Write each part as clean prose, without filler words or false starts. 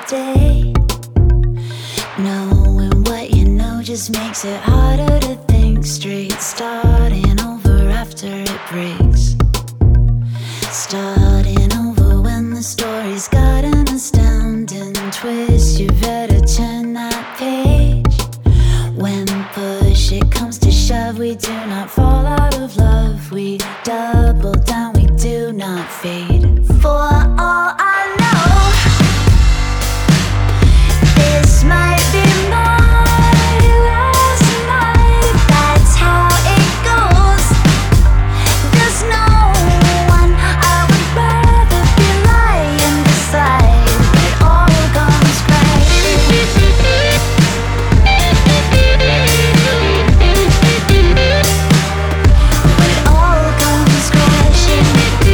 day. Knowing what you know just makes it harder to think straight. Starting over after it breaks. Starting over when the story's got an astounding twist. You better turn that page. When push it comes to shove, we do not fall out of love. We double down, we do not fade. For all I know, this might be my last night. That's how it goes. There's no one I would rather be lying beside. It all comes crashing. It all comes crashing.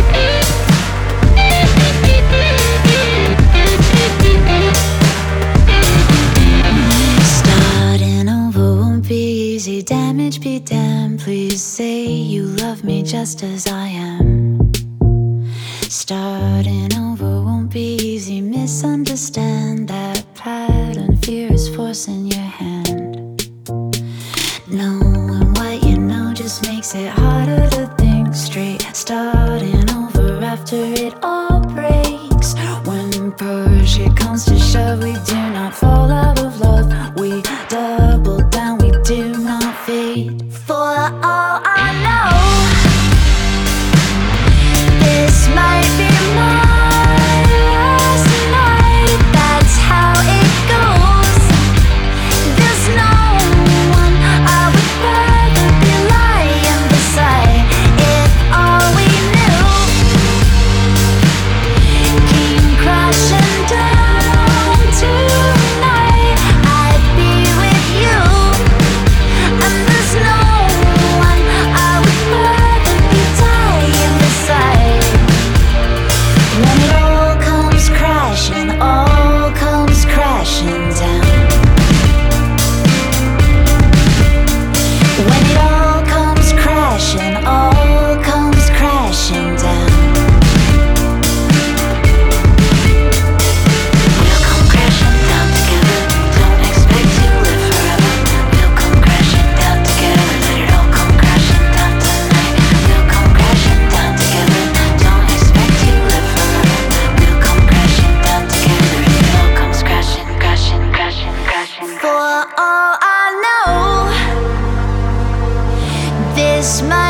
Starting over won't be easy. Damage be damned. Please say you love me just as I am. Starting over won't be easy. Misunderstand that pattern. Fear is forcing your hand. Knowing what you know just makes it harder to think straight. Starting over after it all breaks. When push it comes to shove, we do not fall out of love. We double down, we do not fade. For all I know, this might be my last night. That's how it goes. There's no one I would rather be lying beside. If all we knew came crashing down tonight, I'd be with you. And there's no one I would rather be dying beside. When it all comes crashing down. When it all comes crashing down. We'll come crashing down together. Don't expect to live forever. We'll come crashing down together. Let it all come crashing down tonight. We'll come crashing down together. Don't expect to live forever. We'll come crashing down together. It all comes crashing, crashing, crashing, crashing. For all I know, this might